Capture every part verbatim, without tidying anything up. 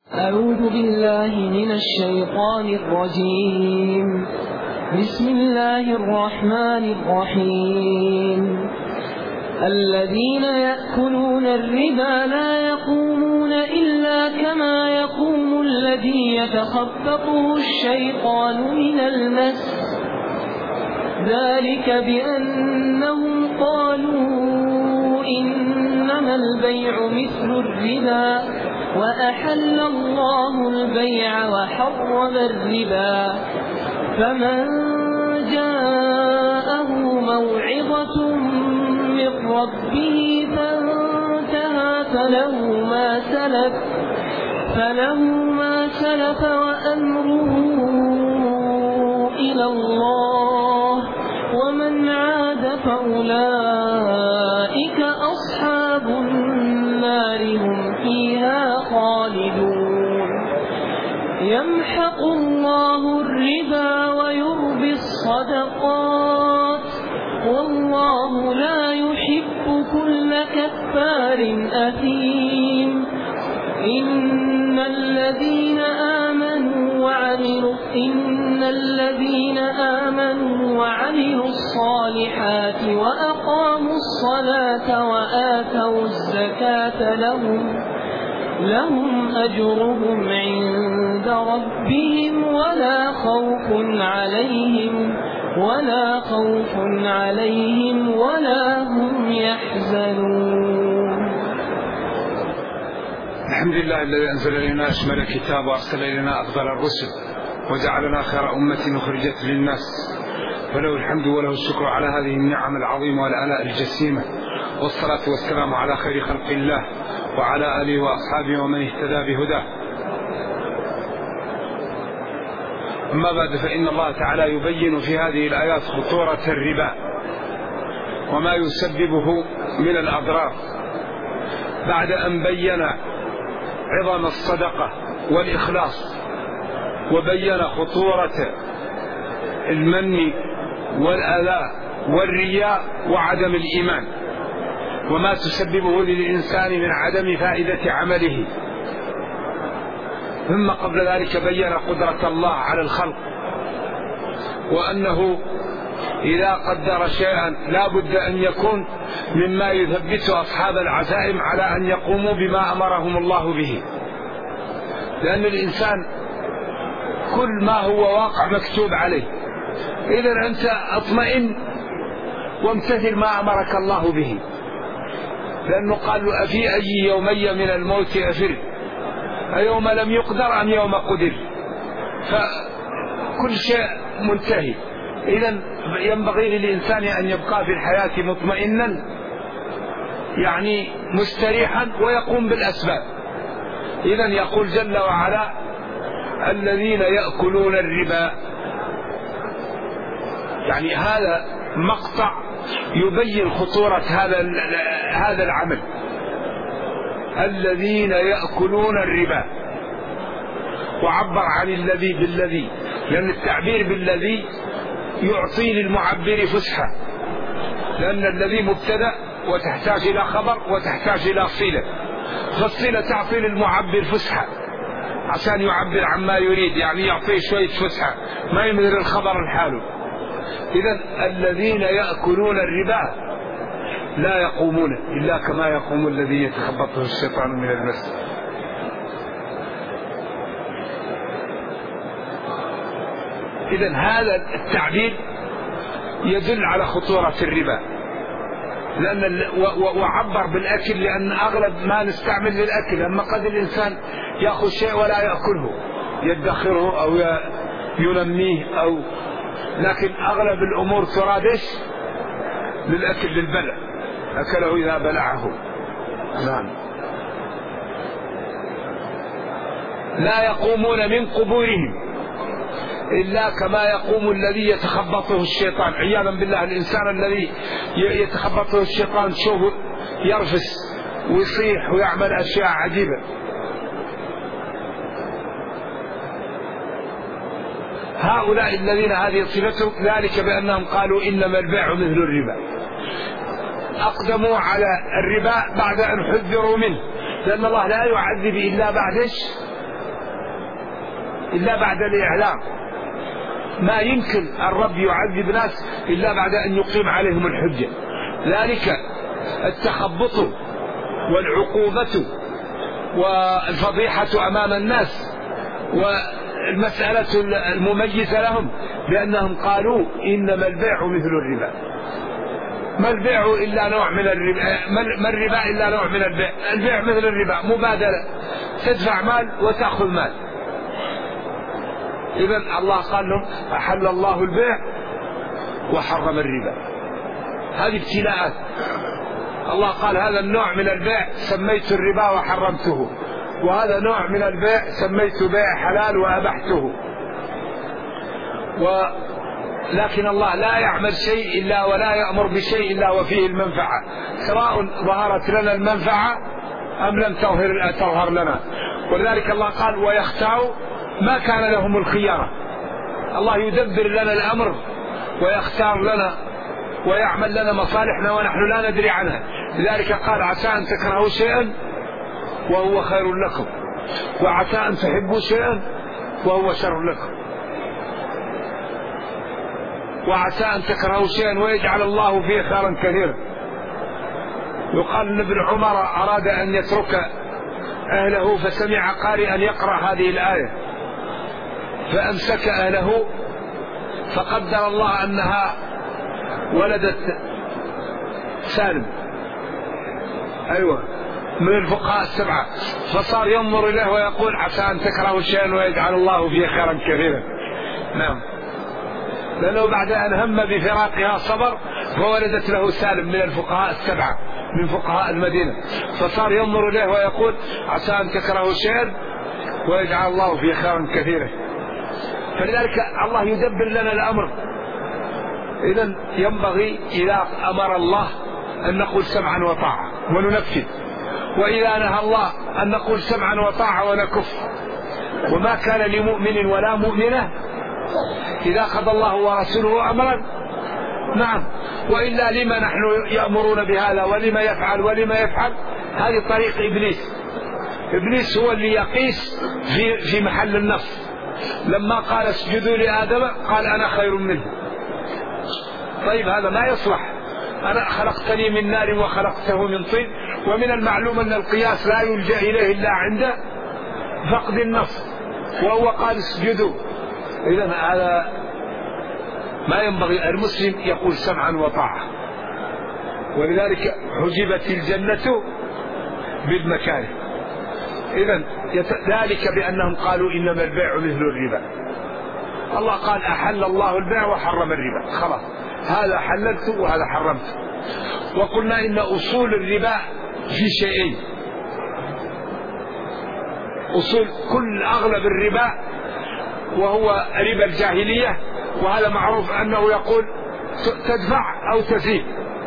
أعوذ بالله من الشيطان الرجيم. بسم الله الرحمن الرحيم. الذين يأكلون الربا لا يقومون إلا كما يقوم الذي يتخبطه الشيطان من المس، ذلك بأنهم قالوا إنما البيع مثل الربا وأحل الله البيع وحرم الربا، فمن جاءه موعظة من ربه فانتهى فله ما سلف فله ما سلف وأمره إلى الله، ومن عاد فأولئك أصحاب النار هم فيها خالدون. يمحق الله الربا ويربي الصدقات، والله لا يحب كل كفار أثيم. إن الذين آمنوا وعملوا إن الذين آمنوا وعملوا الصالحات وأقاموا الصلاة وآتوا الزكاة لهم لهم أجرهم عند ربهم ولا خوف عليهم ولا خوف عليهم ولا هم يحزنون. الحمد لله الذي أنزل إلينا أشمل الكتاب وأرسل إلينا أفضل الرسل وجعلنا خير أمة أخرجت للناس، فله الحمد وله الشكر على هذه النعم العظيمة والآلاء الجسيمة، والصلاة والسلام على خير خلق الله وعلى آله وأصحابه ومن اهتدى بهداه. أما بعد، فإن الله تعالى يبين في هذه الآيات خطورة الربا وما يسببه من الأضرار، بعد أن بين عظم الصدقة والإخلاص وبين خطورة المن والآلاء والرياء وعدم الإيمان وما تسببه للإنسان من عدم فائدة عمله، ثم قبل ذلك بين قدرة الله على الخلق، وأنه إذا قدر شيئا لا بد أن يكون مما يثبت أصحاب العزائم على أن يقوموا بما أمرهم الله به، لأن الإنسان كل ما هو واقع مكتوب عليه. إذن أنت اطمئن وامتثل ما أمرك الله به، لأنه قال له أفي أي يومي من الموت أفر، أيوم لم يقدر أم يوم قدر، فكل شيء منتهي. إذن ينبغي للإنسان أن يبقى في الحياة مطمئنا، يعني مستريحا ويقوم بالأسباب. إذن يقول جل وعلا الذين يأكلون الربا، يعني هذا مقطع يبين خطورة هذا هذا العمل. الذين يأكلون الربا، وعبر عن الذي بالذي، لأن التعبير بالذي يعطي للمعبر فسحة، لأن الذي مبتدأ وتحتاج إلى خبر وتحتاج إلى صلة، فالصلة تعطي للمعبر فسحة عشان يعبر عما يريد، يعني يعطيه شوية فسحة ما يمدر الخبر الحال. إذن الذين يأكلون الربا لا يقومون إلا كما يقوم الذي يتخبطه الشيطان من المس. إذن هذا التعبير يدل على خطورة الربا، لأن وعبر بالأكل لأن أغلب ما نستعمل للأكل، أما قد الإنسان يأخذ شيء ولا يأكله، يدخره أو ينميه، أو لكن أغلب الأمور ترادش للأكل للبلع، أكله إذا بلعه. نعم. لا يقومون من قبورهم إلا كما يقوم الذي يتخبطه الشيطان، عياذا بالله. الإنسان الذي يتخبطه الشيطان شوفه يرفس ويصيح ويعمل أشياء عجيبة. هؤلاء الذين هذه صفتهم، ذلك بأنهم قالوا إنما البيع مثل الربا، أقدموا على الربا بعد أن حذروا منه، لأن الله لا يعذب إلا بعد إلا بعد الإعلام. ما يمكن الرب يعذب ناس إلا بعد أن يقيم عليهم الحجة. ذلك التخبط والعقوبة والفضيحة أمام الناس والمسألة المميزة لهم بأنهم قالوا إنما البيع مثل الربا. ما البيع إلا نوع من الربا، ما الربا إلا نوع من البيع. البيع مثل الربا، مبادلة، تدفع مال وتأخذ مال. إذن الله قال لهم أحل الله البيع وحرم الربا. هذه ابتلاءات. الله قال هذا النوع من البيع سميت الربا وحرمته، وهذا نوع من البيع سميت بيع حلال وأبحته. و لكن الله لا يعمل شيء إلا ولا يأمر بشيء إلا وفيه المنفعة، سواء ظهرت لنا المنفعة أم لم تظهر, تظهر لنا. ولذلك الله قال ويختار ما كان لهم الخيارة. الله يدبر لنا الأمر ويختار لنا ويعمل لنا مصالحنا ونحن لا ندري عنها. لذلك قال عسى أن تكرهوا شيئا وهو خير لكم، وعسى أن تحبوا شيئا وهو شر لكم، وعسى أن تكرهوا شيئا ويجعل الله فيه خيرا كثيرا. يقال أن ابن عمر أراد أن يترك أهله فسمع قارئا يقرأ هذه الآية فأمسك أهله، فقدر الله أنها ولدت سالم، أيوة، من الفقهاء السبعة، فصار ينظر إليه ويقول عسى أن تكرهوا شيئا ويجعل الله فيه خيرا كثيرا. نعم، لأنه بعد أن هم بفراقها صبر فولدت له سالم من الفقهاء السبعة من فقهاء المدينة، فصار ينظر إليه ويقول عسى أن تكرهوا شيئا ويجعل الله فيه خيرا كثيرا. فلذلك الله يدبر لنا الأمر. إذن ينبغي إذا أمر الله أن نقول سمعا وطاعة وننفذ، وإذا نهى الله أن نقول سمعا وطاعة ونكف. وما كان لمؤمن ولا مؤمنة إذا قضى الله ورسوله أمرا، نعم، وإلا لما نحن يأمرون بهذا ولما يفعل ولما يفعل. هذه طريق إبليس. إبليس هو اللي يقيس في, في محل النص. لما قال اسجدوا لآدم قال أنا خير منه. طيب هذا ما يصلح، أنا خلقتني من نار وخلقته من طين. ومن المعلوم أن القياس لا يلجأ إليه إلا عند فقد النص، وهو قال اسجدوا. إذن هذا ما ينبغي. المسلم يقول سمعا وطاعة، ولذلك حجبت الجنة بالمكاره. إذن ذلك بأنهم قالوا إنما البيع مثل الربا. الله قال أحل الله البيع وحرم الربا، خلاص، هذا حللته وهذا حرمته. وقلنا إن أصول الربا في شيئين. أصول كل أغلب الربا وهو ربا الجاهلية، وهذا معروف أنه يقول تدفع أو تزيد.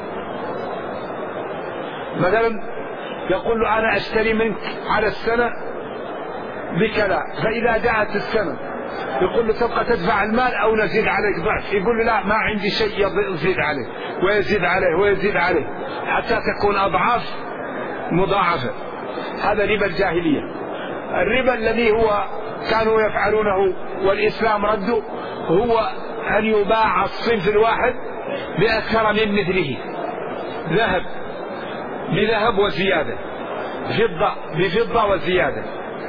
مثلا يقول له أنا أشتري منك على السنة بكذا، فإذا جاءت السنة يقول له تبقى تدفع المال أو نزيد عليك ضعف. يقول له لا، ما عندي شيء يزيد عليه ويزيد عليه ويزيد عليه حتى تكون أضعاف مضاعفة. هذا ربا الجاهلية. الربا الذي هو كانوا يفعلونه والإسلام رده هو أن يباع الصنف الواحد بأكثر من مثله، ذهب بذهب وزيادة، فضة بفضة وزيادة،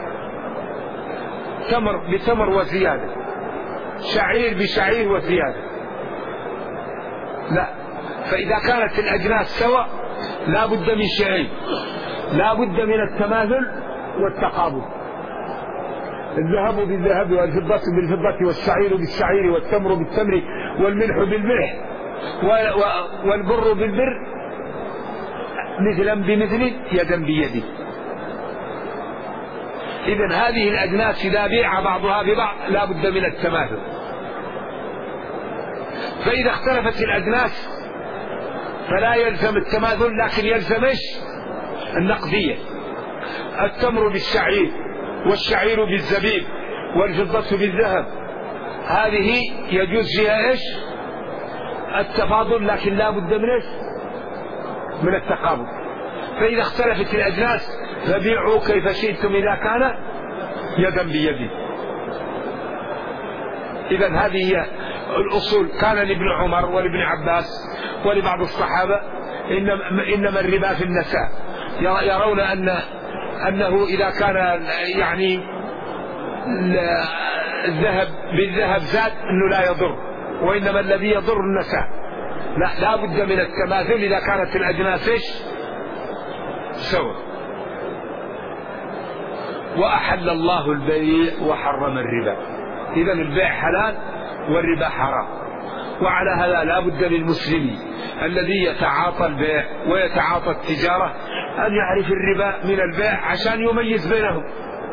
تمر بتمر وزيادة، شعير بشعير وزيادة. لا، فإذا كانت الأجناس سواء لا بد من شيئين، لا بد من التماثل والتقابل. الذهب بالذهب والفضة بالفضة والشعير بالشعير والتمر بالتمر والملح بالملح والبر بالبر، مثلا بمثل يدا بيد. إذن هذه الأجناس إذا بيع بعضها ببعض لا بد من التماثل. فإذا اختلفت الأجناس فلا يلزم التماثل، لكن يلزم ايش؟ النقدية. التمر بالشعير والشعير بالزبيب والفضة بالذهب، هذه يجوز فيها ايش؟ التفاضل، لكن لا بد من ايش؟ من التقابل. فإذا اختلفت الأجناس فبيعوا كيف شئتم إذا كان يدا بيد. إذا هذه هي الأصول. كان لابن عمر ولابن عباس ولبعض الصحابة إنما الربا في النساء، يرون أن أنه إذا كان يعني الذهب بالذهب زاد أنه لا يضر، وإنما الذي يضر النساء. لا لا بد من التماثل إذا كانت الأجناس سوا. وأحل الله البيع وحرم الربا. إذن البيع حلال والربا حرام. وعلى هذا لا بد للمسلم الذي يتعاطى البيع ويتعاطى التجارة أن يعرف الربا من البيع عشان يميز بينهم.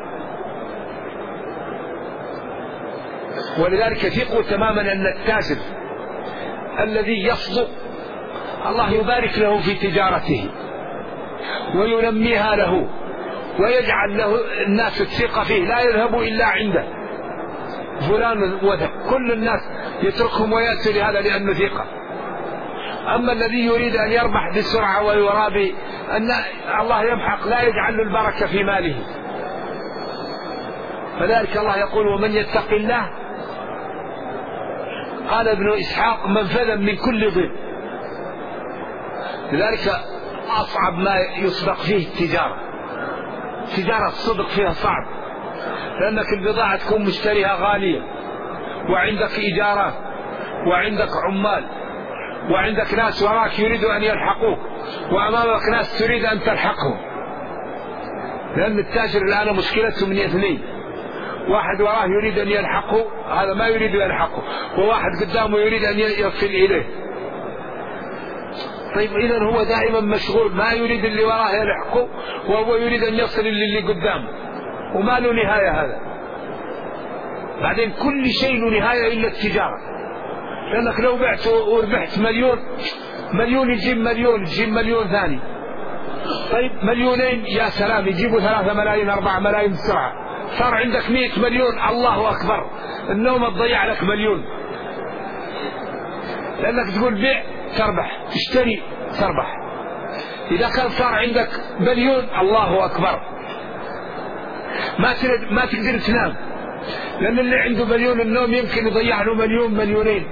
ولذلك ثقوا تماما أن التاجر الذي يصدق الله يبارك له في تجارته وينميها له ويجعل له الناس الثقة فيه، لا يذهب إلا عنده فلان وذهب، كل الناس يتركهم ويأتي لهذا لأنه ثقة. أما الذي يريد أن يربح بسرعة ويرى بأن الله يمحق، لا يجعل له البركة في ماله. فذلك الله يقول ومن يتق الله، قال ابن إسحاق منفذا من كل ضيق. لذلك أصعب ما يصدق فيه التجارة. تجارة الصدق فيها صعب، لأنك البضاعة تكون مشتريها غالية، وعندك إيجارات، وعندك عمال، وعندك ناس وراك يريدوا أن يلحقوك، وأمامك ناس تريد أن تلحقهم. لأن التاجر الآن مشكلته من اثنين: واحد وراه يريد أن يلحقه، هذا ما يريد أن يلحقه، وواحد قدامه يريد أن يصل إليه. طيب إذن هو دائما مشغول، ما يريد اللي وراه يلحقه، وهو يريد أن يصل اللي قدامه، وما له نهاية هذا. بعدين كل شيء له نهاية إلا التجارة، لأنك لو بعت وربحت مليون، مليون يجيب مليون، يجيب مليون ثاني. طيب مليونين يا سلام، يجيبوا ثلاثة ملايين أربعة ملايين بسرعة، صار عندك مئة مليون، الله أكبر، النوم تضيع لك مليون. لأنك تقول بيع تربح، اشتري تربح. إذا كان صار عندك مليون، الله أكبر، ما ما تقدر تنام، لأن اللي عنده مليون النوم يمكن يضيع له مليون مليونين.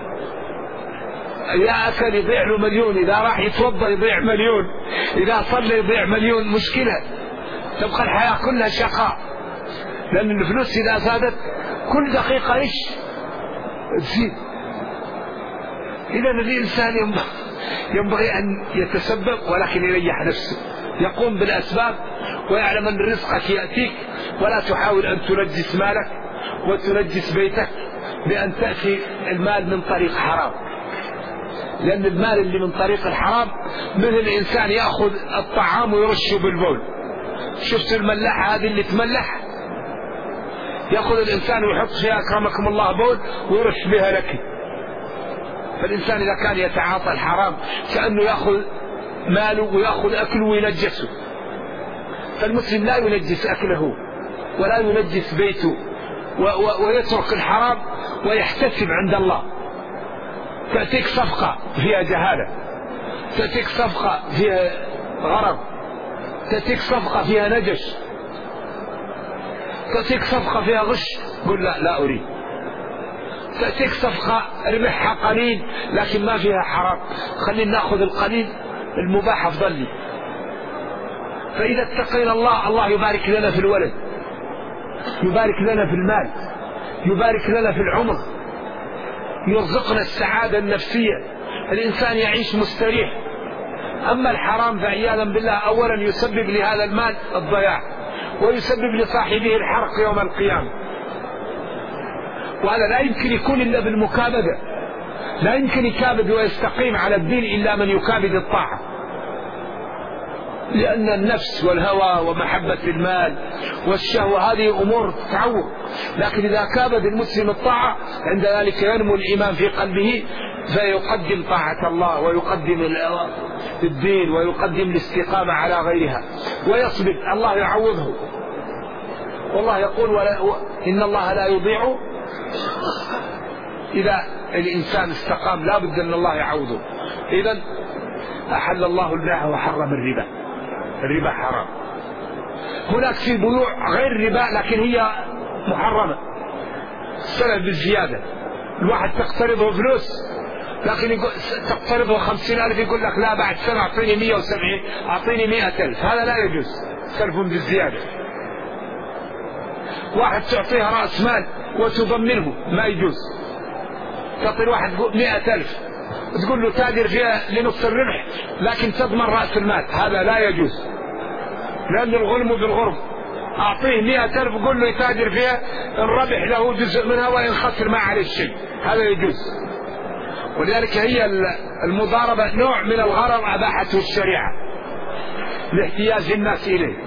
إذا أكل يضيع له مليون، إذا راح يتوضأ يضيع مليون، إذا صلى يضيع مليون. مشكلة، تبقى الحياة كلها شقاء، لأن الفلوس إذا زادت كل دقيقة إيش تزيد. إذا الإنسان ينبغي أن يتسبب ولكن يريح نفسه، يقوم بالأسباب ويعلم أن رزقك يأتيك، ولا تحاول أن تنجس مالك وتنجس بيتك بأن تأتي المال من طريق حرام. لأن المال اللي من طريق الحرام مثل الإنسان يأخذ الطعام ويرشه بالبول. شفت الملاحة هذه اللي تملح، يأخذ الإنسان ويحط فيها أكرمكم الله بول ويرش بها لك. فالإنسان إذا كان يتعاطى الحرام كأنه يأخذ ماله ويأخذ أكله وينجسه. فالمسلم لا ينجس أكله ولا ينجس بيته، ويترك الحرام ويحتسب عند الله. تأتيك صفقة فيها جهالة، تأتيك صفقة فيها غرض، تأتيك صفقة فيها نجش، تأتيك صفقة فيها غش، قل لا لا أريد. تأتيك صفقة ربحها قليل لكن ما فيها حرام، خلينا نأخذ القليل المباح أفضل لي. فإذا اتقينا الله، الله يبارك لنا في الولد، يبارك لنا في المال، يبارك لنا في العمر، يرزقنا السعادة النفسية، الإنسان يعيش مستريح. أما الحرام فعياذا بالله أولا يسبب لهذا المال الضياع، ويسبب لصاحبه الحرق يوم القيامة. وهذا لا يمكن يكون إلا بالمكابدة، لا يمكن يكابد ويستقيم على الدين إلا من يكابد الطاعة. لأن النفس والهوى ومحبة المال والشهوة هذه أمور تتعوق، لكن إذا كابد المسلم الطاعة عند ذلك ينمو الإيمان في قلبه، فيقدم طاعة الله ويقدم الدين ويقدم الاستقامة على غيرها ويصبر، الله يعوضه. والله يقول ولا إن الله لا يضيع، إذا الإنسان استقام لا بد أن الله يعوضه. إذن أحل الله البيع وحرم الربا، الربا حرام. هناك في بيوع غير الربا لكن هي محرمة، السلف بالزيادة. الواحد تقترضه فلوس لكن يقول تقترضه خمسين ألف يقول لك لا بعد سنة أعطيني مية وسبعين أعطيني مئة ألف، هذا لا يجوز، سلف بالزيادة. واحد تعطيه رأس مال وتضمنه ما يجوز، تعطي الواحد مئة ألف تقول له تاجر فيها لنص الربح لكن تضمن رأس المال، هذا لا يجوز، لأن الغلم بالغرم. أعطيه مئة ألف وقول له يتاجر فيها، إن ربح له جزء منها وإن خسر ما عليه شيء، هذا يجوز. ولذلك هي المضاربة نوع من الغرر أباحته الشريعة لاحتياج الناس إليه،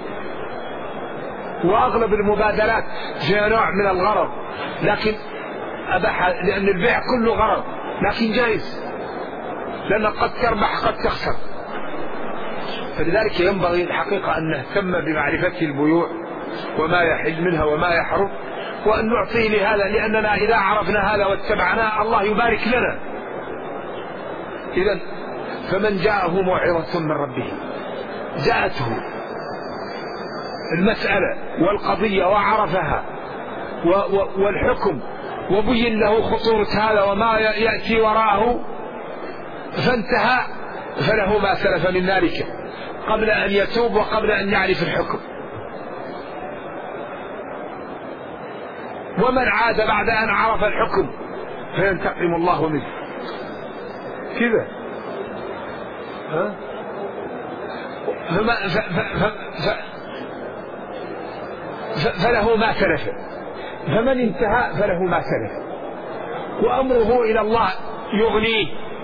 وأغلب المبادلات فيها نوع من الغرر، لكن أباح لأن البيع كله غرر، لكن جائز لأن قد تربح قد تخسر. فلذلك ينبغي الحقيقة أن نهتم بمعرفة البيوع وما يحل منها وما يحرم، وأن نعطيه لهذا، لأننا إذا عرفنا هذا واتبعناه الله يبارك لنا. إذن فمن جاءه موعظة من ربه، جاءته المسألة والقضية وعرفها والحكم وبين له خطورة هذا وما يأتي وراءه فانتهى، فله ما سلف من ذلك قبل أن يتوب وقبل أن يعرف الحكم. ومن عاد بعد أن عرف الحكم فينتقم الله منه. كذا ها؟ فما ف ف ف ف ف فله ما سلف، فمن انتهى فله ما سلف، وأمره إلى الله، يغنيه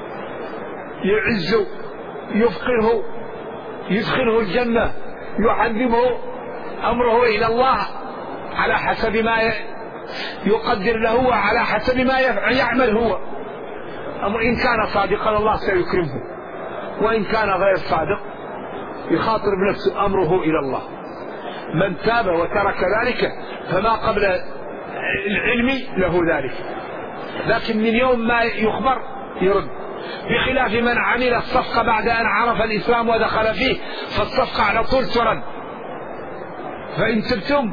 يعزه يفقره يدخله الجنة يعذبه، أمره إلى الله على حسب ما يقدر له وعلى حسب ما يعمل هو. أمر إن كان صادقا الله سيكرمه، وإن كان غير صادق يخاطر بنفسه، أمره إلى الله. من تاب وترك ذلك فما قبل العلم له ذلك، لكن من يوم ما يخبر يرد، بخلاف من عمل الصفقة بعد أن عرف الإسلام ودخل فيه، فالصفقة على طول ترد. فإن تبتم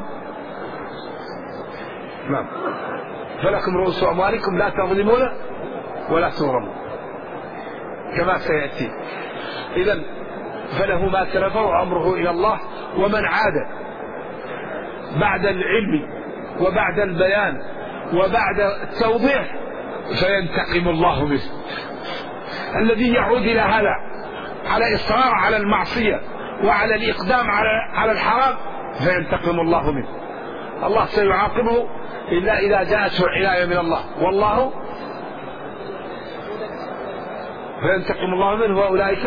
نعم فلكم رؤوس أموالكم لا تظلمون ولا تظلمون كما سيأتي. إذن فله ما سلف وأمره إلى الله. ومن عاد بعد العلم وبعد البيان وبعد التوضيح فينتقم الله منه. الذي يعود إلى هذا على إصرار على المعصية وعلى الإقدام على على الحرام فينتقم الله منه. الله سيعاقبه إلا إذا جاءته العناية من الله، والله فينتقم الله منه. وأولئك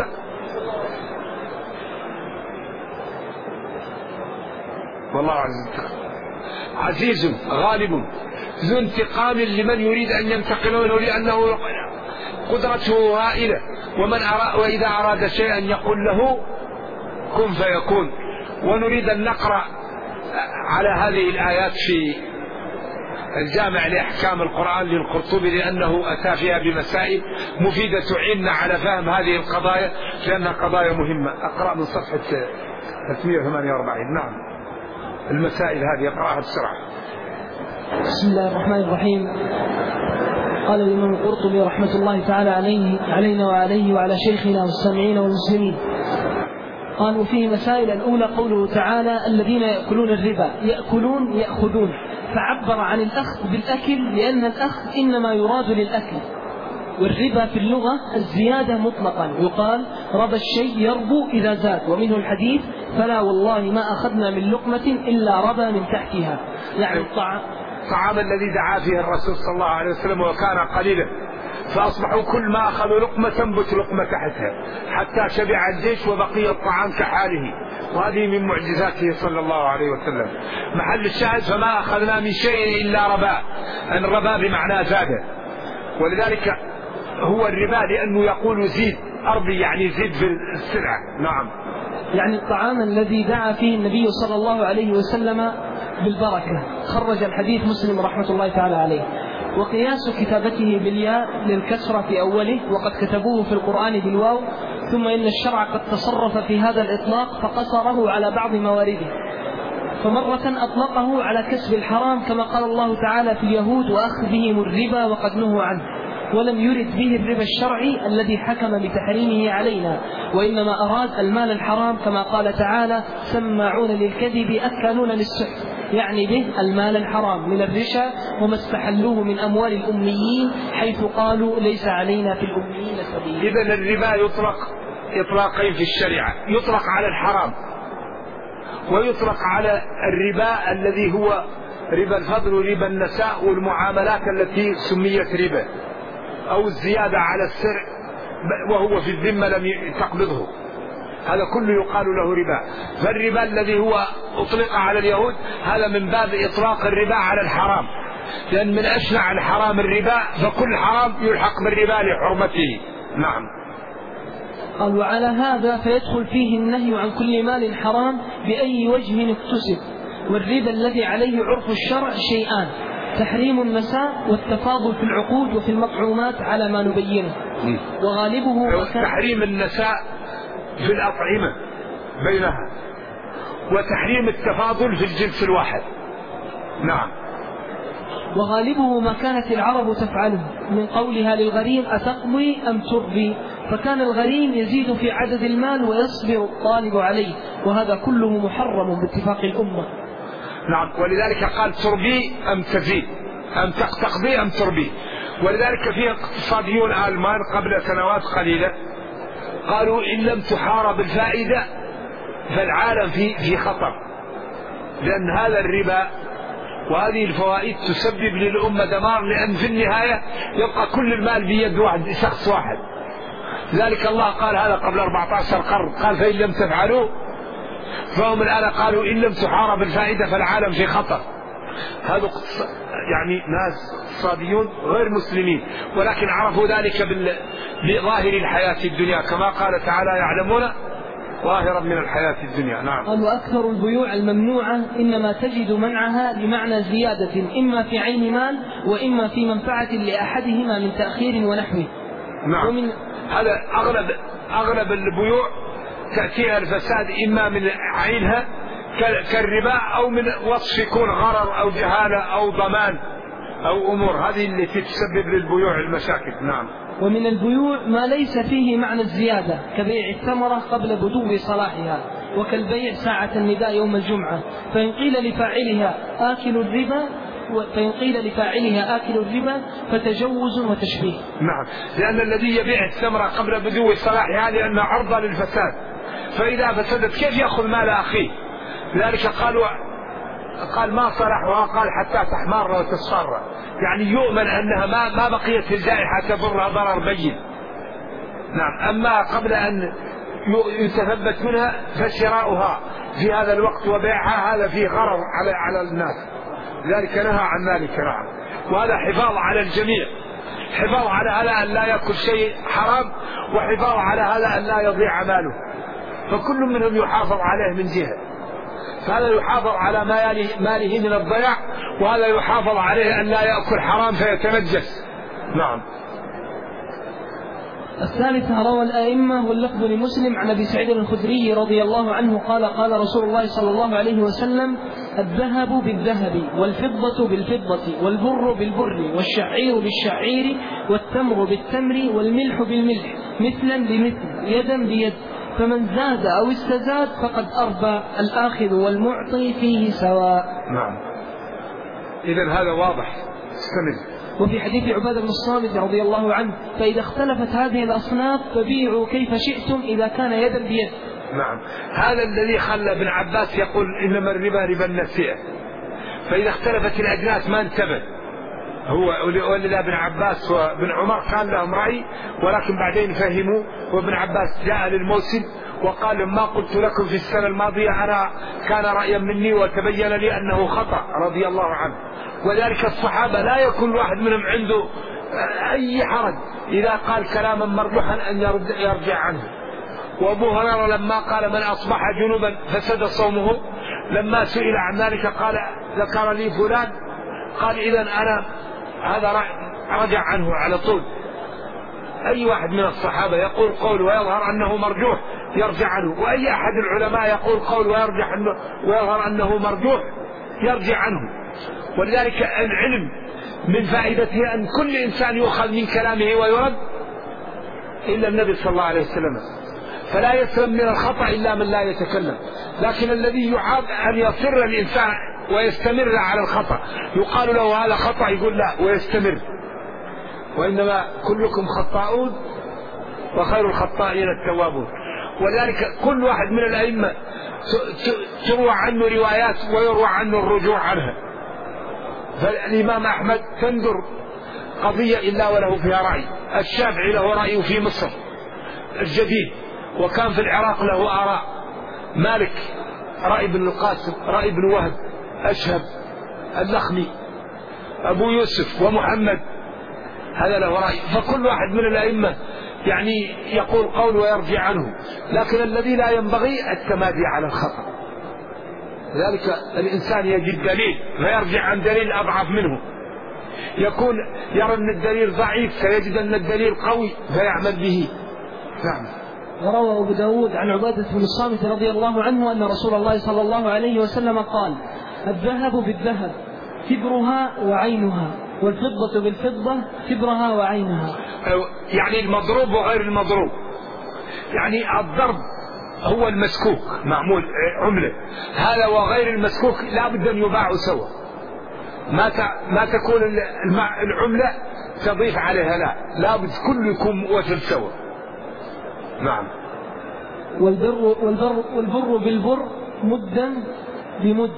والله عزيز عزيز غالب ذو انتقام لمن يريد أن ينتقم منه، لأنه قدرته هائلة. ومن أراد وإذا أراد شيئا يقول له كن فيكون. ونريد أن نقرأ على هذه الآيات في الجامع لأحكام القرآن للقرطبي، لأنه أتى فيها بمسائل مفيدة تعيننا على فهم هذه القضايا، لأنها قضايا مهمة. أقرأ من صفحة ثلاثمئة وثمانية وأربعين. نعم المسائل هذه أقرأها بسرعة. بسم الله الرحمن الرحيم. قال الإمام القرطبي رحمة الله تعالى عليه علينا وعليه وعلى شيخنا والسامعين والمسلمين، قالوا فيه مسائل. الأولى قوله تعالى الذين يأكلون الربا، يأكلون يأخذون، فعبر عن الأخذ بالأكل لأن الأخذ إنما يراد للأكل، والربا في اللغة الزيادة مطلقا، يقال ربى الشيء يربو إذا زاد، ومنه الحديث فلا والله ما أخذنا من لقمة إلا ربى من تحتها، يعني الطعام الطعام الذي دعا فيه الرسول صلى الله عليه وسلم وكان قليلا، فأصبحوا كل ما أخذوا لقمة تنبت لقمة تحتها حتى شبع الجيش وبقي الطعام كحاله، وهذه من معجزاته صلى الله عليه وسلم. محل الشاهد فما أخذنا من شيء إلا ربا، أن ربا بمعنى زاد، ولذلك هو الربا لأنه يقول زيد أرضي، يعني زيد في السلعة. نعم يعني الطعام الذي دعا فيه النبي صلى الله عليه وسلم بالبركة. خرج الحديث مسلم رحمة الله تعالى عليه. وقياس كتابته بالياء للكسرة في أوله، وقد كتبوه في القرآن بالواو، ثم إن الشرع قد تصرف في هذا الإطلاق فقصره على بعض موارده، فمرة أطلقه على كسب الحرام كما قال الله تعالى في اليهود وأخذهم الربا وقد نهوا عنه، ولم يرد به الربا الشرعي الذي حكم بتحريمه علينا، وإنما أراد المال الحرام كما قال تعالى سماعون للكذب أكالون للسحت، يعني به المال الحرام من الرشا وما استحلوه من أموال الأميين حيث قالوا ليس علينا في الأميين سبيل. إذن الربا يطلق إطلاقين في الشريعة، يطلق على الحرام ويطلق على الربا الذي هو ربا الفضل وربا النساء والمعاملات التي سميت ربا، أو الزيادة على السر وهو في الذمة لم تقبضه، هذا كله يقال له ربا. فالربا الذي هو أطلق على اليهود هذا من باب إطلاق الربا على الحرام، لأن من أشنع الحرام الربا، فكل حرام يلحق بالربا لحرمته. نعم. قال وعلى هذا فيدخل فيه النهي عن كل مال حرام بأي وجه اكتسب، والربا الذي عليه عرف الشرع شيئان: تحريم النساء والتفاضل في العقود وفي المطعومات على ما نبينه، وغالبه تحريم النساء في الأطعمة بينها، وتحريم التفاضل في الجنس الواحد. نعم. وغالبه ما كانت العرب تفعله من قولها للغريم أتقضي أم تربي، فكان الغريم يزيد في عدد المال ويصبر الطالب عليه، وهذا كله محرم باتفاق الأمة. نعم. ولذلك قال تربي أم تزيد، أم تقضي أم تربي. ولذلك في اقتصاديون ألمان قبل سنوات قليلة قالوا إن لم تحارب الفائدة فالعالم في في خطر، لأن هذا الربا وهذه الفوائد تسبب للأمة دمار، لأن في النهاية يبقى كل المال بيد واحد شخص واحد. لذلك الله قال هذا قبل أربعة عشر قرن، قال فإن لم تفعلوا، فهم الآن قالوا إن لم تحارب الفائدة فالعالم في خطر. هذا يعني ناس اقتصاديون غير مسلمين، ولكن عرفوا ذلك بظاهر الحياة الدنيا، كما قال تعالى يعلمون ظاهرا من الحياة الدنيا. نعم. قال وأكثر البيوع الممنوعة إنما تجد منعها لمعنى زيادة، إما في عين مال وإما في منفعة لأحدهما من تأخير ونحوه. نعم. ومن هذا أغلب أغلب البيوع تأتيها الفساد إما من عينها كالربا، أو من وصف يكون غرر أو جهالة أو ضمان أو أمور، هذه التي تسبب للبيوع المشاكل. نعم. ومن البيوع ما ليس فيه معنى الزيادة كبيع الثمرة قبل بدو صلاحها، وكالبيع ساعة النداء يوم الجمعة، فإن قيل لفاعلها آكل الربا فإن قيل لفاعلها آكل الربا فتجوز وتشبيه. نعم. لأن الذي يبيع الثمرة قبل بدو صلاحها لأنها عرضة للفساد، فإذا فسدت كيف يأخذ مال أخيه؟ لذلك قالوا قال ما صلحها، قال حتى تحمر وتصفر، يعني يؤمن أنها ما ما بقيت الجائحة تضرها ضرر بين. نعم. أما قبل أن يتثبت منها فشراؤها في هذا الوقت وبيعها هذا فيه غرر على على الناس، لذلك نهى عن ذلك. نعم. وهذا حفاظ على الجميع، حفاظ على هذا أن لا يأكل شيء حرام، وحفاظ على هذا أن لا يضيع ماله، فكل منهم يحافظ عليه من جهة، فهذا يحافظ على ماله من الضياع، وهذا يحافظ عليه أن لا يأكل حرام فيتنجس. نعم. الثالثة روى الآئمة واللفظ لمسلم عن أبي سعيد الخدري رضي الله عنه قال قال رسول الله صلى الله عليه وسلم: الذهب بالذهب والفضة بالفضة والبر بالبر والشعير بالشعير والتمر بالتمر والملح بالملح مثلا بمثل يدا بيد، فمن زاد أو استزاد فقد أربى، الآخذ والمعطي فيه سواء. نعم. إذن هذا واضح. استمر. وفي حديث عبادة بن الصامت رضي الله عنه: فإذا اختلفت هذه الأصناف فبيعوا كيف شئتم إذا كان يدا بيد. نعم. هذا الذي خلى ابن عباس يقول إنما الربا ربا النسيئة، فإذا اختلفت الأجناس ما انتبه هو. ولذا ابن عباس وابن عمر كان لهم رأي، ولكن بعدين فهموا، وابن عباس جاء للموسم وقال: ما قلت لكم في السنة الماضية أنا كان رأيا مني وتبين لي أنه خطأ، رضي الله عنه. وذلك الصحابة لا يكون واحد منهم عنده أي حرج إذا قال كلاما مرجوحا أن يرجع عنه. وأبو هريرة لما قال: من أصبح جنوبا فسد صومه، لما سئل عن ذلك قال: ذكر لي فلان، قال: إذن أنا هذا رجع عنه على طول. أي واحد من الصحابة يقول قول ويظهر أنه مرجوح يرجع عنه. وأي أحد العلماء يقول قول ويرجع عنه ويظهر أنه مرجوح يرجع عنه. ولذلك العلم من فائدته أن كل إنسان يؤخذ من كلامه ويرد إلا النبي صلى الله عليه وسلم، فلا يسلم من الخطأ إلا من لا يتكلم. لكن الذي يعاب أن يصر الإنسان ويستمر على الخطأ، يقال له هذا خطأ يقول لا ويستمر. وإنما كلكم خطاؤون وخير الخطائين التوابون. ولذلك كل واحد من الأئمة تروى عنه روايات ويروى عنه الرجوع عنها. فالإمام أحمد تندر قضية إلا وله فيها رأي، الشافعي له رأي في مصر الجديد، وكان في العراق له آراء، مالك رأي بن القاسم، رأي بن وهب، أشهب، اللخمي، أبو يوسف ومحمد هذا له رأي. فكل واحد من الأئمة يعني يقول قول ويرجع عنه، لكن الذي لا ينبغي التمادي على الخطأ. لذلك الإنسان يجد دليل فيرجع عن دليل أضعف منه، يكون يرى أن الدليل ضعيف فيجد أن الدليل قوي فيعمل به. نعم. وروى أبو داود عن عبادة بن الصامت رضي الله عنه أن رسول الله صلى الله عليه وسلم قال: الذهب بالذهب كبرها وعينها، والفضة بالفضة كبرها وعينها. يعني المضروب وغير المضروب، يعني الضرب هو المسكوك معمول عملة، هذا وغير المسكوك لا بد أن يباع سوا، ما ما تكون العملة تضيف عليها، لا لا بد كل يكون وزن سوا. نعم. والبر والبر والبر بالبر مدا بمد،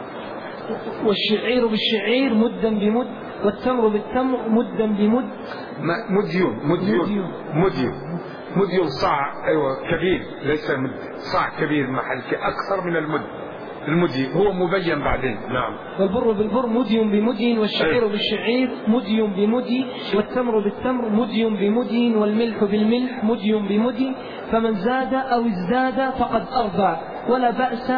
والشعير بالشعير مدا بمد، والتمر بالتمر مدا بمد. مديون مديون مديون مديون صاع، أيوة كبير، ليس مد، صاع كبير محل أكثر من المد، المدي هو مبين بعدين. نعم. والبر بالبر مدي بمدي، والشعير بالشعير مدي بمدي، والتمر بالتمر مدي بمدي، والملح بالملح مدي بمدي، فمن زاد أو ازداد فقد أرضع، ولا بأس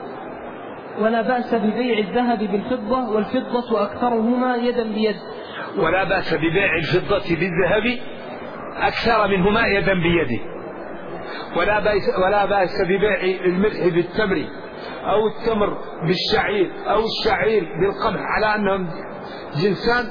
ولا بأس ببيع الذهب بالفضة، والفضة أكثرهما يدا بيد. ولا بأس ببيع الفضة بالذهب أكثر منهما يدا بيده. ولا بأس ولا بأس ببيع الملح بالتمر أو التمر بالشعير أو الشعير بالقمح، على أنهم جنسان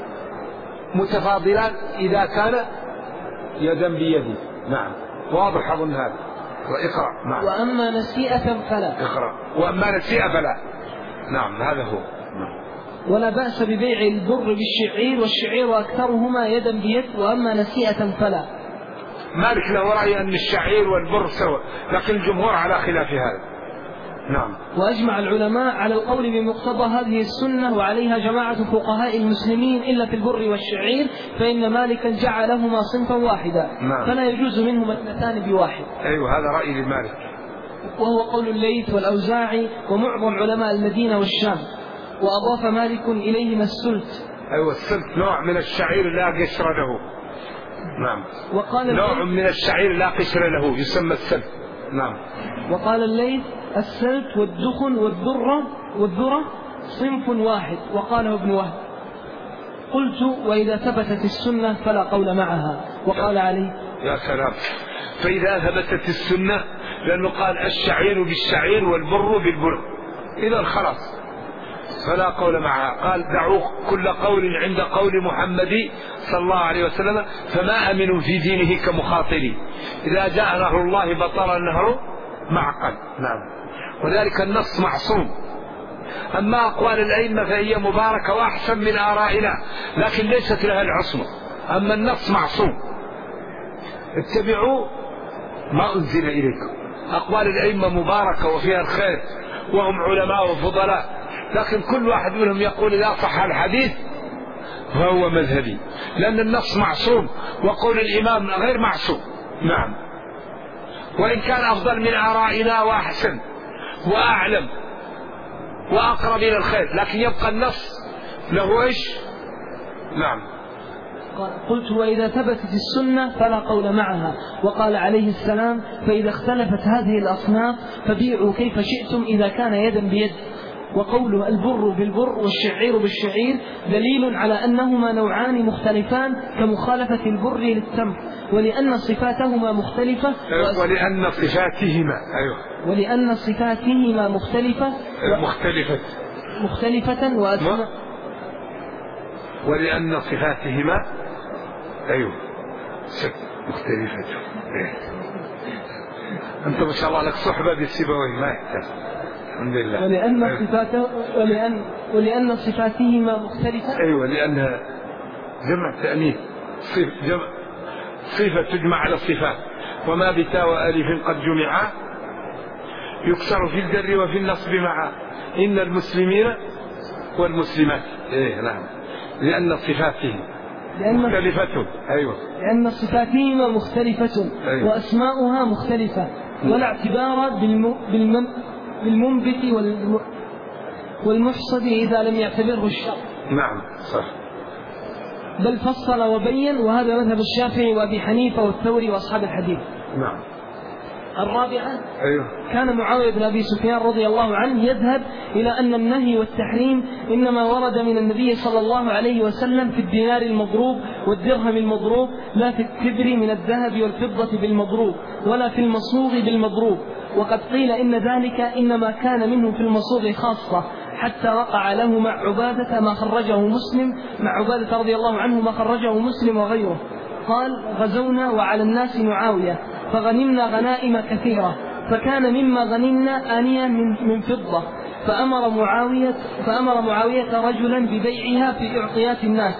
متفاضلان إذا كان يدا بيده. نعم. واضح أظن هذا. وإقرأ. نعم. وأما نسيئة فلا. اقرأ. وأما نسيئة فلا. نعم هذا هو. نعم. ولا بأس ببيع البر بالشعير، والشعير أكثرهما يدا بيد، وأما نسيئة فلا. مالك له رأي أن الشعير والبر سوا، لكن الجمهور على خلاف هذا. نعم. وأجمع العلماء على القول بمقتضى هذه السنة، وعليها جماعة فقهاء المسلمين إلا في البر والشعير، فإن مالكا جعلهما صنفا واحدا. نعم. فلا يجوز منهما اثنتان بواحد. أيوة هذا رأي لمالك، وهو قول الليث والأوزاعي ومعظم علماء المدينة والشام. وأضاف مالك إليهما السلت. أيوة السلت نوع من الشعير لا قشر له. نعم. وقال نوع من الشعير لا قشر له يسمى السلت. نعم. وقال الليث: السلت والدخن والذرة والذرة صنف واحد. وقاله ابن وهب. قلت: وإذا ثبتت السنة فلا قول معها. وقال علي: يا سلام. فإذا ثبتت السنة، لأنه قال الشعير بالشعير والبر بالبر، إذا خلاص فلا قول معها. قال: دعوا كل قول عند قول محمد صلى الله عليه وسلم، فما أمن في دينه كمخاطري، إذا جاء نهر الله بطل النهر معقل. نعم. وذلك النص معصوم. أما أقوال الأئمة فهي مباركة وأحسن من آرائنا، لكن ليست لها العصمة. أما النص معصوم، اتبعوا ما أنزل إليكم. أقوال الأئمة مباركة وفيها الخير، وهم علماء وفضلاء، لكن كل واحد منهم يقول إذا صح الحديث فهو مذهبي، لأن النص معصوم وقول الإمام غير معصوم. نعم. وإن كان أفضل من آرائنا وأحسن وأعلم وأقرب إلى الخير، لكن يبقى النص له إيش؟ نعم. قلت: وإذا ثبتت السنة فلا قول معها. وقال عليه السلام: فإذا اختلفت هذه الأصناف فبيعوا كيف شئتم إذا كان يدا بيد. وقوله البر بالبر والشعير بالشعير دليل على أنهما نوعان مختلفان كمخالفة البر للتمر، ولأن صفاتهما مختلفة ولأن صفاتهما أيوه ولأن صفاتهما مختلفة مختلفة مختلفة وأسماء ولأن صفاتهما أيوه مختلفة. أنت ما شاء الله لك صحبة بالسيبويه ما يحتاج. الحمد لله. ولأن صفاته ولأن ولأن صفاتهما مختلفة. أيوة لأنها جمع تأنيث صفة جمع صفة تجمع على الصفات، وما بتاء وألف قد جمعا يكسر في الجر وفي النصب معا إن المسلمين والمسلمات. إيه نعم لأن صفاتهم مختلفة. أيوة لأن صفاتهما مختلفة. أيوة. وأسماؤها مختلفة. ولا اعتبار بالم... بالمنبت والم... والمفسد إذا لم يعتبره الشرع. نعم صح. بل فصل وبين، وهذا مذهب الشافعي وأبي حنيفة والثوري وأصحاب الحديث. نعم. الرابعة أيوه. كان معاوية بن أبي سفيان رضي الله عنه يذهب إلى أن النهي والتحريم إنما ورد من النبي صلى الله عليه وسلم في الدينار المضروب والدرهم المضروب، لا في التبر من الذهب والفضة بالمضروب ولا في المصوغ بالمضروب. وقد قيل إن ذلك إنما كان منه في المصوغ خاصة، حتى وقع له مع عبادة ما خرجه مسلم مع عبادة رضي الله عنه ما خرجه مسلم وغيره. قال غزونا وعلى الناس معاوية فغنمنا غنائم كثيرة، فكان مما غنمنا آنيا من, من فضة، فأمر معاوية, فأمر معاوية رجلا ببيعها في إعطيات الناس،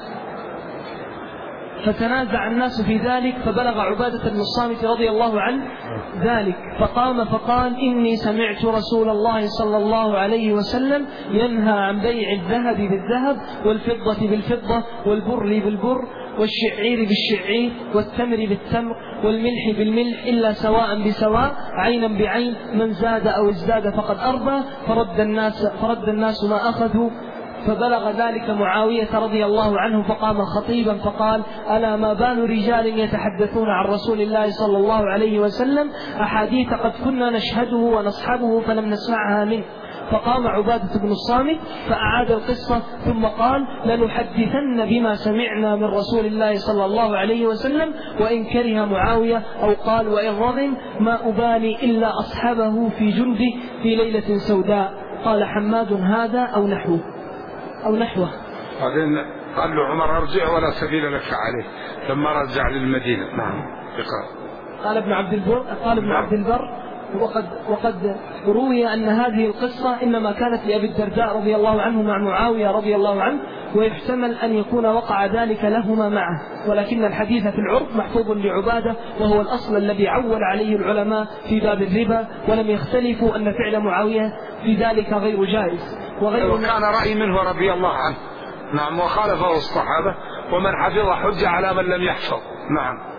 فتنازع الناس في ذلك، فبلغ عبادة بن الصامت رضي الله عنه ذلك، فقام فقال إني سمعت رسول الله صلى الله عليه وسلم ينهى عن بيع الذهب بالذهب والفضة بالفضة والبر بالبر والشعير بالشعير والتمر بالتمر والملح بالملح إلا سواء بسواء عينا بعين، من زاد أو ازداد فقد أرضى، فرد الناس, فرد الناس ما أخذوا. فبلغ ذلك معاوية رضي الله عنه فقام خطيبا فقال ألا ما بال رجال يتحدثون عن رسول الله صلى الله عليه وسلم أحاديث قد كنا نشهده ونصحبه فلم نسمعها منه. فقام عبادة بن الصامت فأعاد القصة ثم قال لنحدثن بما سمعنا من رسول الله صلى الله عليه وسلم وإن كره معاوية أو قال وإن رغم ما أبالي إلا أصحبه في جنده في ليلة سوداء. قال حماد هذا أو نحوه أو نحوه. بعدين قال له عمر ارجع ولا سبيل لك عليه لما رجع للمدينة. نعم. قال ابن عبد البر قال ابن عبد البر وقد وقد روي أن هذه القصة إنما كانت لأبي الدرداء رضي الله عنه مع معاوية رضي الله عنه، ويحتمل أن يكون وقع ذلك لهما معه، ولكن الحديث في العرف محفوظ لعبادة، وهو الأصل الذي عول عليه العلماء في باب الربا، ولم يختلفوا أن فعل معاوية في ذلك غير جائز. وكان رأي منه رضي الله عنه. نعم. وخالفه الصحابة ومن حفظ حجة على من لم يحفظ. نعم.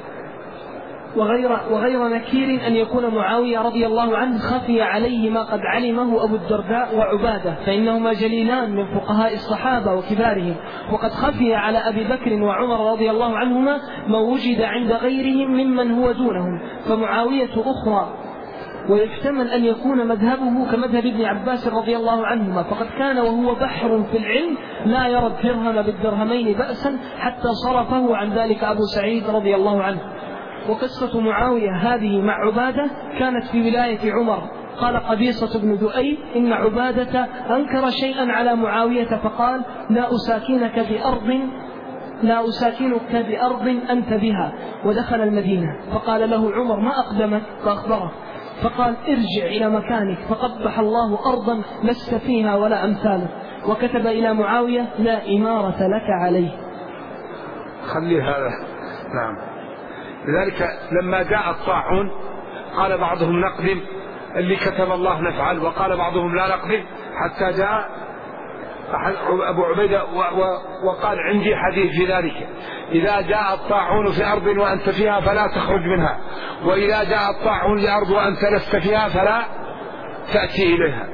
وغير, وغير نكير أن يكون معاوية رضي الله عنه خفي عليه ما قد علمه أبو الدرداء وعبادة، فإنهما جليلان من فقهاء الصحابة وكبارهم، وقد خفي على أبي بكر وعمر رضي الله عنهما ما وجد عند غيرهم ممن هو دونهم، فمعاوية أخرى. ويحتمل أن يكون مذهبه كمذهب ابن عباس رضي الله عنهما، فقد كان وهو بحر في العلم لا يرى الدرهم بالدرهمين بأسا حتى صرفه عن ذلك أبو سعيد رضي الله عنه. وقصة معاوية هذه مع عبادة كانت في ولاية عمر. قال قبيصة بن ذؤيب إن عبادة أنكر شيئا على معاوية فقال لا أساكنك بأرض لا أساكنك بأرض أنت بها، ودخل المدينة فقال له عمر ما أقدمك فأخبره، فقال ارجع إلى مكانك فقبح الله أرضا لست فيها ولا أمثاله، وكتب إلى معاوية لا إمارة لك عليه. خلي هذا. نعم. لذلك لما جاء الطاعون قال بعضهم نقدم اللي كتب الله نفعل، وقال بعضهم لا نقدم حتى جاء أبو عبيدة وقال عندي حديث في ذلك، إذا جاء الطاعون في أرض وأنت فيها فلا تخرج منها، وإذا جاء الطاعون لأرض وأنت لست فيها فلا تأتي إليها.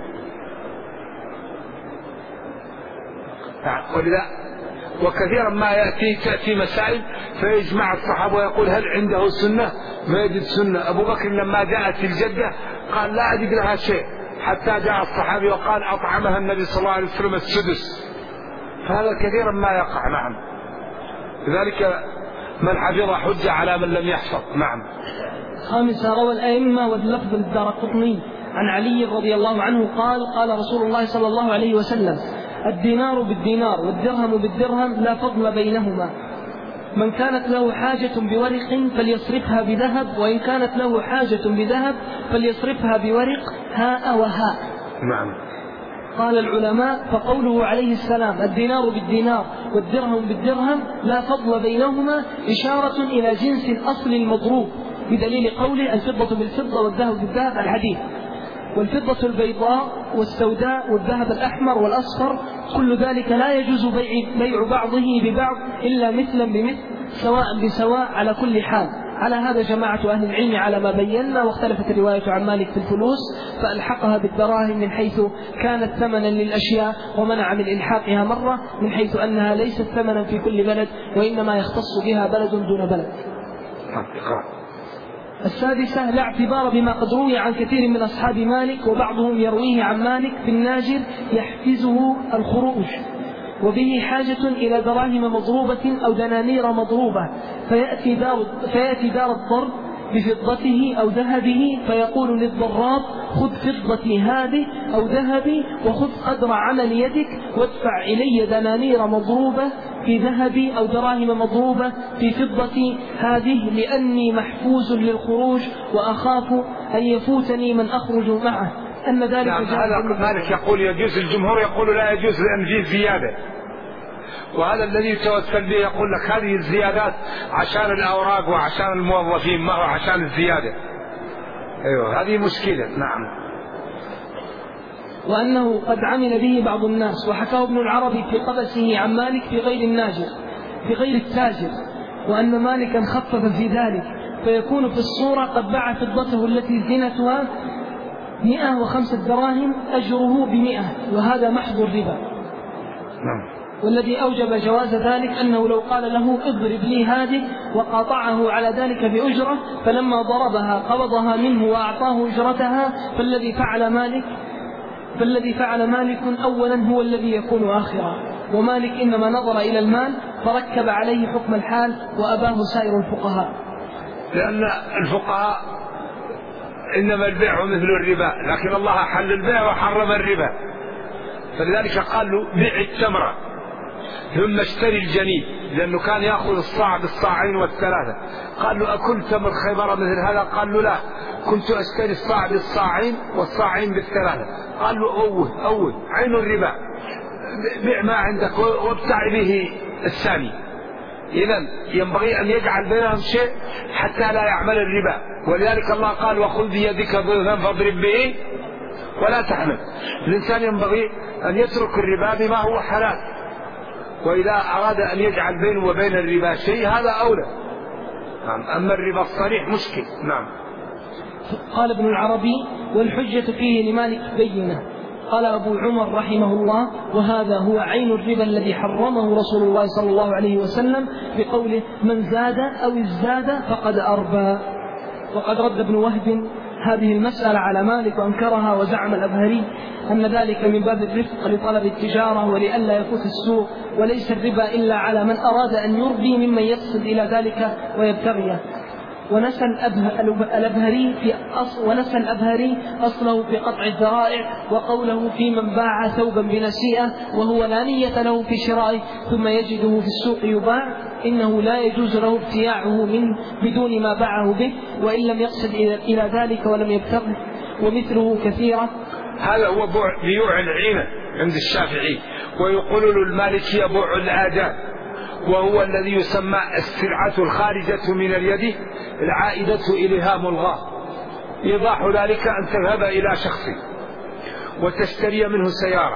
ولذا وكثيرا ما يأتي تأتي مسائل فيجمع الصحابة ويقول هل عنده سنة؟ ما يجد سنة. أبو بكر لما جاءت الجدة قال لا أجد لها شيء حتى جاء الصحابي وقال أطعمها النبي صلى الله عليه وسلم السدس، فهذا كثيرا ما يقع. نعم. لذلك من حفظ حجة على من لم يحفظ. نعم. خامسا روى الأئمة واللفظ الدارقطني عن علي رضي الله عنه قال قال رسول الله صلى الله عليه وسلم: الدينار بالدينار والدرهم بالدرهم لا فضل بينهما، من كانت له حاجة بورق فليصرفها بذهب، وإن كانت له حاجة بذهب فليصرفها بورق هاء وهاء. نعم. قال العلماء: فقوله عليه السلام الدينار بالدينار والدرهم بالدرهم لا فضل بينهما إشارة إلى جنس الأصل المضروب، بدليل قوله الفضة بالفضة والذهب بالذهب الحديث. والفضة البيضاء والسوداء والذهب الأحمر والأصفر كل ذلك لا يجوز بيع, بيع بعضه ببعض إلا مثلا بمثل سواء بسواء على كل حال. على هذا جماعة أهل العلم على ما بينا، واختلفت الرواية عن مالك في الفلوس فألحقها بالدراهم من حيث كانت ثمنا للأشياء، ومنع من إلحاقها مرة من حيث أنها ليست ثمنا في كل بلد وإنما يختص بها بلد دون بلد. السادسة لا اعتبار بما قد روي عن كثير من أصحاب مالك، وبعضهم يرويه عن مالك في الناجر يحفزه الخروج، وبه حاجة إلى دراهم مضروبة أو دنانير مضروبة، فيأتي دار, فيأتي دار الضرب بفضته أو ذهبه فيقول للضراب: خذ فضتي هذه أو ذهبي وخذ قدر عمل يدك وادفع إلي دنانير مضروبة في ذهبي أو دراهم مضروبة في فضتي هذه، لأني محفوز للخروج وأخاف أن يفوتني من أخرج معه. أن ذلك نعم. هذا مالك يقول يجوز، الجمهور يقول لا يجوز لأن فيه زيادة، وهذا الذي يتوسل به يقول لك هذه الزيادات عشان الأوراق وعشان الموظفين، ما هو عشان الزيادة. أيوة هذه مشكلة. نعم. وأنه قد عمل به بعض الناس، وحكاه ابن العربي في قبسه عن مالك في غير الناجر في غير التاجر، وأن مالكا خفف في ذلك، فيكون في الصورة قد باع فضته التي زينتها مئة وخمسة دراهم أجره بمئة، وهذا محض الربا. نعم. والذي أوجب جواز ذلك أنه لو قال له اضرب لي هذه وقاطعه على ذلك بأجرة، فلما ضربها قبضها منه وأعطاه أجرتها، فالذي فعل مالك فالذي فعل مالك أولا هو الذي يكون آخرا، ومالك إنما نظر إلى المال فركب عليه حكم الحال وأباه سائر الفقهاء. لأن الفقهاء إنما البيع مثل الربا، لكن الله حل البيع وحرم الربا، فلذلك قال له بيع التمرة ثم اشتري الجنين، لأنه كان يأخذ الصاع بالصاعين والثلاثة. قال له أكل تمر خيبر مثل هذا؟ قال له لا، كنت أشتري الصاع بالصاعين والصاعين بالثلاثة. قال له أوه أوه عين الربا، بيع ما عندك وابتع به الثاني. إذن ينبغي أن يجعل بينهم شيء حتى لا يعمل الربا، ولذلك الله قال وخذ بيدك ضغثا فاضرب به ولا تحمل. الإنسان ينبغي أن يترك الربا بما هو حلال، وإذا أراد أن يجعل بينه وبين الربا شيء هذا أولى. أما الربا الصريح مشكل. نعم. قال ابن العربي: والحجة فيه لمالك بينة. قال أبو عمر رحمه الله: وهذا هو عين الربا الذي حرمه رسول الله صلى الله عليه وسلم بقوله: من زاد أو ازداد فقد أربى. وقد رد ابن وهب هذه المسألة على مالك وأنكرها، وزعم الأبهري أن ذلك من باب الرفق لطلب التجارة ولئلا يفوت السوق، وليس الربا إلا على من أراد أن يربي ممن يقصد إلى ذلك ويبتغيه. ونسى الأبهري في أصل ونسى الأبهري أصله في قطع الذرائع، وقوله في من باع ثوبا بنسيئة وهو لا نية له في شرائه ثم يجده في السوق يباع، إنه لا يجوز له ابتياعه من بدون ما باعه به، وإن لم يقصد إلى ذلك ولم يبتغه، ومثله كثيرة. هذا هو بيوع العينة عند الشافعي، ويقول له المالكي بيع الآجال، وهو الذي يسمى السلعة الخارجة من اليد العائدة إليها ملغاة. يضاح ذلك أن تذهب إلى شخص وتشتري منه سيارة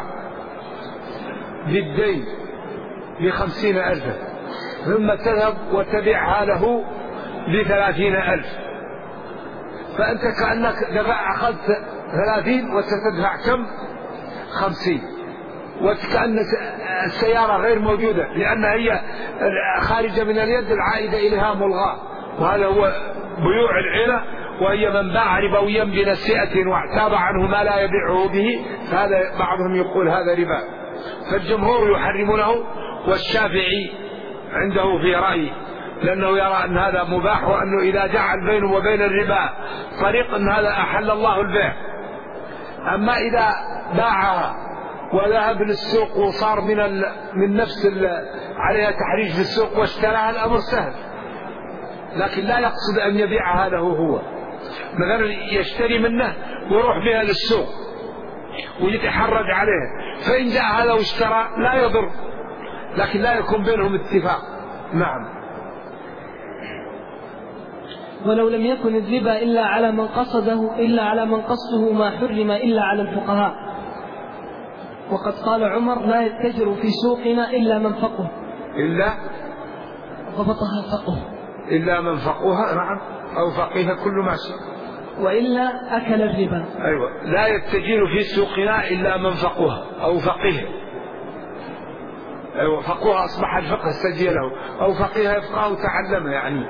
بالدين بخمسين ألفا، ثم تذهب وتبيعها له بثلاثين ألف، فأنت كأنك دفع أخذت ثلاثين وستدفع كم؟ خمسين، وكأن السيارة غير موجودة لأنها هي خارجة من اليد العائدة إليها ملغاة. وهذا هو بيوع العينة، وهي من باع ربويا بنسيئة واعتاب عنه ما لا يبيعه به، فهذا بعضهم يقول هذا ربا. فالجمهور يحرمونه، والشافعي عنده في رأي لأنه يرى أن هذا مباح، وأنه إذا جعل بينه وبين الربا طريق أن هذا أحل الله البيع. أما إذا باعها وذهب للسوق وصار من ال... من نفس ال... عليها تحريج في السوق واشتراها، الأمر سهل، لكن لا يقصد أن يبيعها له هو. مثلا يشتري منه ويروح بها للسوق ويتحرج عليه، فإن جاء هذا واشترى لا يضر، لكن لا يكون بينهم اتفاق. نعم. ولو لم يكن الربا إلا على من قصده إلا على من قصده ما حرم إلا على الفقهاء. وقد قال عمر: لا يتجر في سوقنا إلا من فقه. إلا ضبطها فقه. إلا من فقها. نعم. أو فقيه كل ماشي. وإلا أكل الربا. أيوة. لا يتجر في سوقنا إلا من فقها أو فقيه. أيوة. فقها أصبح الفقه سجله، أو فقيه يفقه وتعلمه. يعني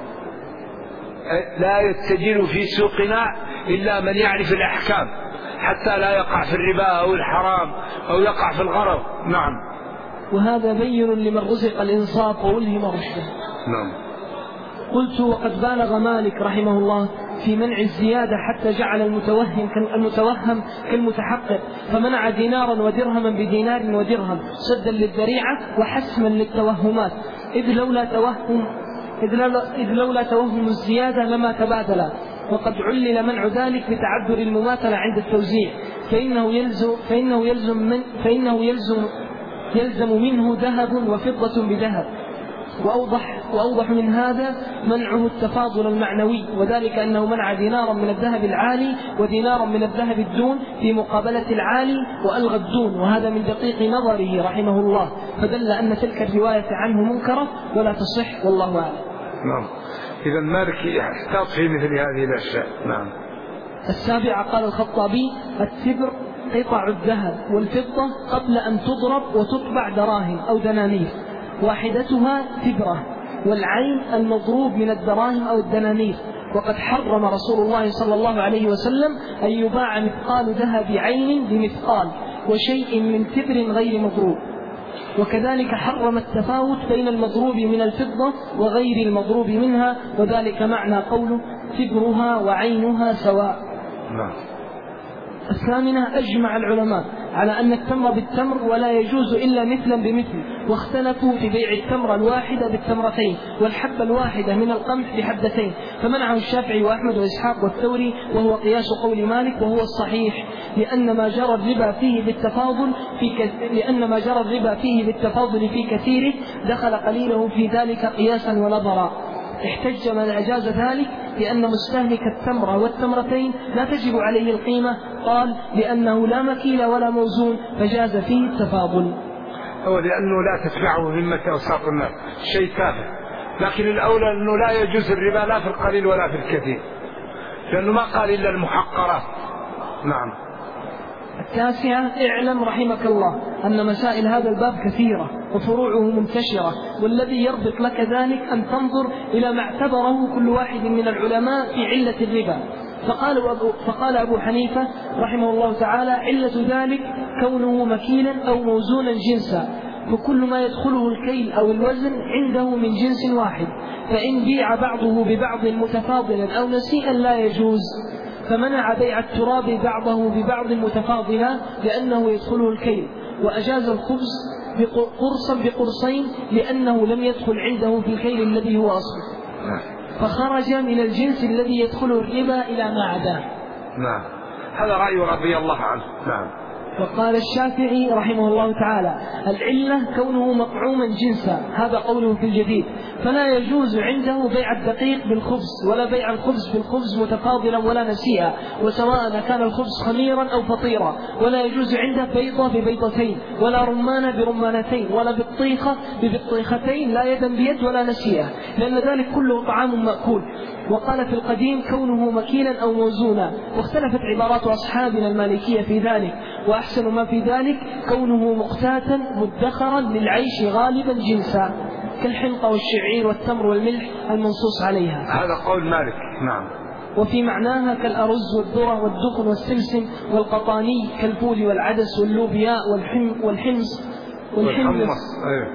لا يتجر في سوقنا إلا من يعرف الأحكام، حتى لا يقع في الربا أو الحرام أو يقع في الغرض. نعم. وهذا بين لمن رزق الإنصاف وألهم رشده. نعم. قلت: وقد بالغ مالك رحمه الله في منع الزيادة حتى جعل المتوهم المتوهم كالمتحقق، فمنع دينارا ودرهما بدينار ودرهم سدا للذريعة وحسما للتوهمات، إذ لولا توهم إذ لولا, إذ لولا توهم الزيادة لما تبادلا. وقد علل منع ذلك بتعذر المماثلة عند التوزيع، فإنه يلزم فإنه يلزم من فإنه يلزم يلزم منه ذهب وفضة بذهب. وأوضح, وأوضح من هذا منعه التفاضل المعنوي، وذلك أنه منع دينارا من الذهب العالي ودينارا من الذهب الدون في مقابلة العالي، وألغى الدون، وهذا من دقيق نظره رحمه الله، فدل أن تلك الرواية عنه منكرة ولا تصح، والله أعلم. نعم. إذا مالك يحتاط في مثل هذه الأشياء. نعم. السابعة قال الخطابي: التبر قطع الذهب والفضة قبل أن تضرب وتطبع دراهم أو دنانير، واحدتها تبرة، والعين المضروب من الدراهم أو الدنانير. وقد حرم رسول الله صلى الله عليه وسلم أن يباع مثقال ذهب عين بمثقال وشيء من تبر غير مضروب. وكذلك حرم التفاوت بين المضروب من الفضة وغير المضروب منها، وذلك معنى قوله: تبرها وعينها سواء. نعم. الثامنة: أجمع العلماء على أن التمر بالتمر ولا يجوز إلا مثلا بمثل، واختلفوا في بيع التمرة الواحدة بالتمرتين والحبة الواحدة من القمح بحبتين، فمنعه الشافعي وأحمد وإسحاق والثوري، وهو قياس قول مالك وهو الصحيح، لأن ما جرى الربا فيه بالتفاضل في ك... لأن ما جرى الربا فيه بالتفاضل في كثيره دخل قليله في ذلك قياسا ونظرا. احتج من أجاز ذلك لأن مستهلك التمرة والتمرتين لا تجب عليه القيمة، قال: لأنه لا مكيل ولا موزون فجاز فيه التفاضل. هو لأنه لا تتبعه همة أوساط الناس، شيء تافه. لكن الأولى أنه لا يجوز الربا لا في القليل ولا في الكثير، لأنه ما قال إلا المحقرات. نعم. التاسعة: اعلم رحمك الله أن مسائل هذا الباب كثيرة وفروعه منتشرة، والذي يربط لك ذلك أن تنظر إلى ما اعتبره كل واحد من العلماء في علة الربا. فقال أبو, فقال أبو حنيفة رحمه الله تعالى: علة ذلك كونه مكيلا أو موزونا جنسا، فكل ما يدخله الكيل أو الوزن عنده من جنس واحد، فإن بيع بعضه ببعض متفاضلا أو نسيئا لا يجوز. فمنع بيع التراب بعضه ببعض متفاضلا لأنه يدخله الكيل، وأجاز الخبز قرصا بقرصين لأنه لم يدخل عنده في الكيل الذي هو أصله، فخرج من الجنس الذي يدخله الربا إلى ما عداه. نعم. هذا رأي رضي الله عنه. نعم. وقال الشافعي رحمه الله تعالى: العلة كونه مطعوما جنسا، هذا قوله في الجديد، فلا يجوز عنده بيع الدقيق بالخبز ولا بيع الخبز بالخبز متفاضلا ولا نسيئا، وسواء كان الخبز خميرا أو فطيرا، ولا يجوز عنده بيضة ببيضتين ولا رمان برمانتين ولا بطيخة ببطيختين، لا يدا بيد ولا نسيئا، لأن ذلك كله طعام مأكول. وقال في القديم كونه مكيلا أو موزونا، واختلفت عبارات أصحابنا المالكية في ذلك، وأحسن ما في ذلك كونه مقتاتا مدخرا للعيش غالبا جنسا، كالحنطة والشعير والتمر والملح المنصوص عليها. هذا قول مالك. نعم. وفي معناها كالأرز والذرة والدخن والسمسم والقطاني كالفول والعدس واللوبياء والحم والحمص والحمص. أيوة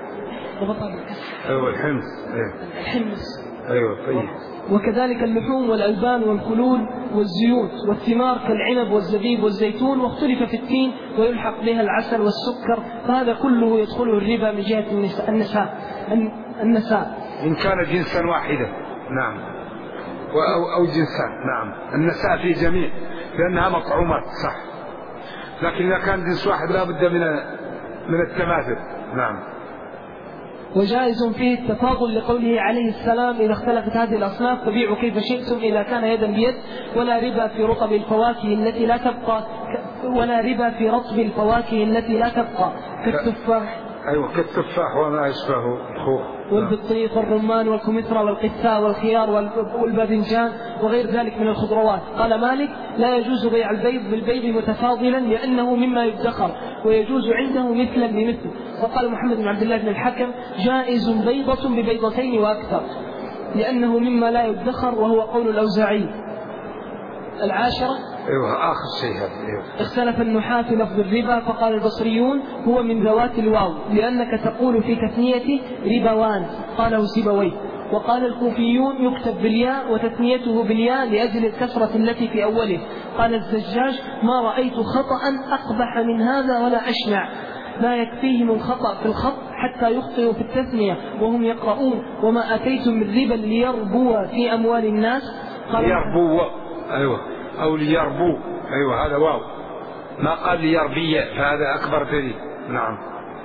أيوة الحمص. أيوة الحمص. أيوة طيب. وكذلك اللحوم والألبان والخلول والزيوت والثمار كالعنب والزبيب والزيتون، واختلف في التين ويلحق بها العسل والسكر، فهذا كله يدخله الربا من جهة النساء النساء إن كان جنسا واحدا. نعم. أو, أو جنسان. نعم. النساء في جميع لأنها مطعومات صح، لكن إذا كان جنس واحد لا بد من من التماثل. نعم. وجائز فيه التفاضل لقوله عليه السلام إذا اختلفت هذه الأصناف فبيعوا كيف شئتم إذا كان يدا بيد، ولا ربا في رطب الفواكه التي لا تبقى ولا ربا في رطب الفواكه التي لا تبقى كالتفاح. أيوة كالتفاح وما يشبهه الخوخ والبطيخ والرمان والكمثرى والقثاء والخيار والباذنجان وغير ذلك من الخضروات. قال مالك لا يجوز بيع البيض بالبيض متفاضلا لأنه مما يدخر، ويجوز عنده مثلا بمثل. وقال محمد بن عبد الله بن الحكم جائز بيضة ببيضتين وأكثر لأنه مما لا يدخر، وهو قول الأوزاعي. العاشرة أيوة آخر شيء هذا. أيوة. اختلف النحاة في لفظ الربا، فقال البصريون هو من ذوات الواو لأنك تقول في تثنية ربوان، قاله سيبويه. وقال الكوفيون يكتب بالياء وتثنيته بالياء لأجل الكسرة التي في أوله. قال الزجاج ما رأيت خطأ أقبح من هذا ولا أشنع، لا يكفيهم الخطأ في الخط حتى يخطئوا في التثنية وهم يقرؤون وما أتيتم من ربا ليربوا في أموال الناس. ليربوا. أيوة أو ليربوا. أيوة هذا واو، ما قال ليربي، فهذا أكبر دليل. نعم.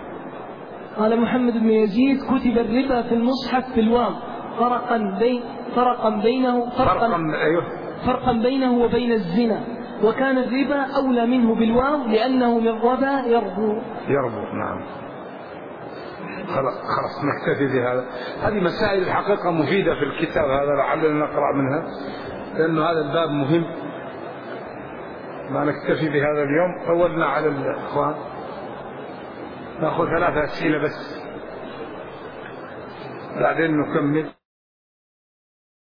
قال محمد بن يزيد كتب الربا في المصحف في الواو فرقا بين فرقا بينه فرقا, فرقا, أيوة. فرقا بينه وبين الزنا، وكان الربا أولى منه بالواو لأنه من ربا يربو. يربو. نعم. خلاص نكتفي بهذا. هذه مسائل الحقيقة مفيدة في الكتاب هذا، لعلنا نقرأ منها لأنه هذا الباب مهم. ما نكتفي بهذا اليوم، طولنا على الإخوان، نأخذ ثلاثة أسئلة بس بعدين نكمل.